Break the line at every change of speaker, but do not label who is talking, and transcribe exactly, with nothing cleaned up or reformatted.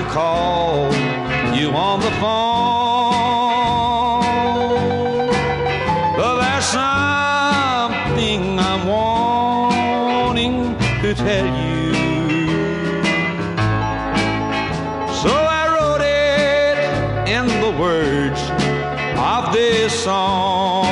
call you on the phone. But there's something I'm wanting to tell you. So I wrote it in the words of this song.